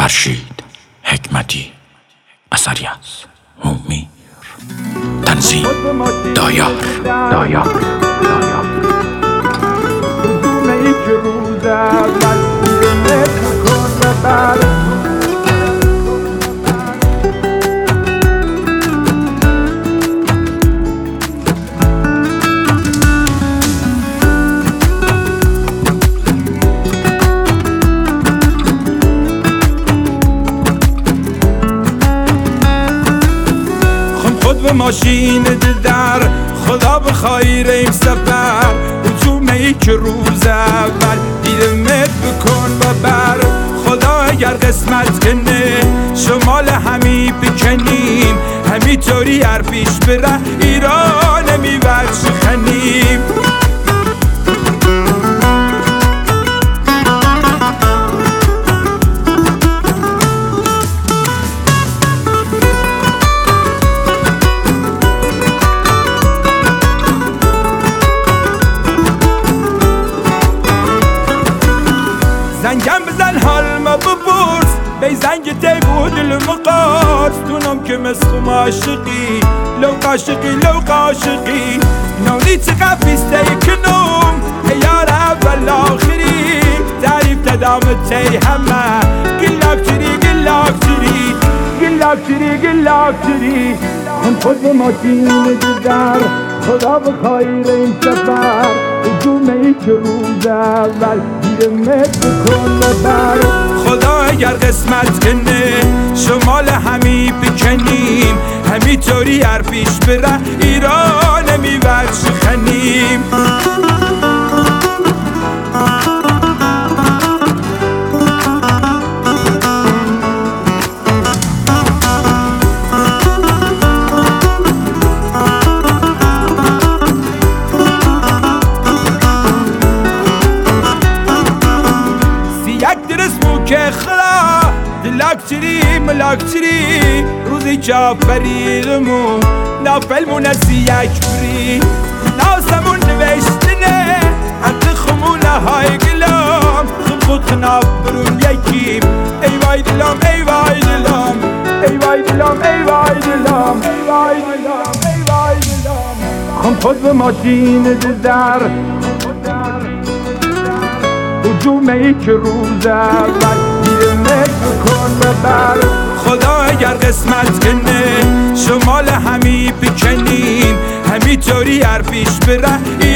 فرشید حکمتی، اثری از هومیر، تنظیم دایار. به ماشین در خدا بخیر این سفر، هجومه ای که روز اول دیرمت بکن و بر. خدا اگر قسمت کنه شمال همی بکنیم، همینطوری هر پیش بره ایران میبرد شخنیم. زنگم بزن حال ما بپرس، بی زنگ تی بود المقاس. دونم که مسخوم عاشقی، لو قاشقی نونی چقدر بیسته کنم یار اول آخری. تعریف تدام تی همه گلاکتری خود به ماشین در خدا بخیر این سفر، هجومه ای که روز اول دیرمت بکن و بر. خدا اگر قسمت کنه شمال همی بکنیم، همینطوری هر پیش بره ایران میبرد شخنیم. که خلا ملاکتری روزی جافریدمون نافلمون از یک بری. ناسمون نوشتنه حتی خمونه های گلام، خود خناب برون یکیم. ای وای دلم خم خود به ماشین در هجومه ای که روز اول دیرمت بکن و بر. خدا اگر قسمت کنه شمال همی بکنیم، همینطوری هر پیش بره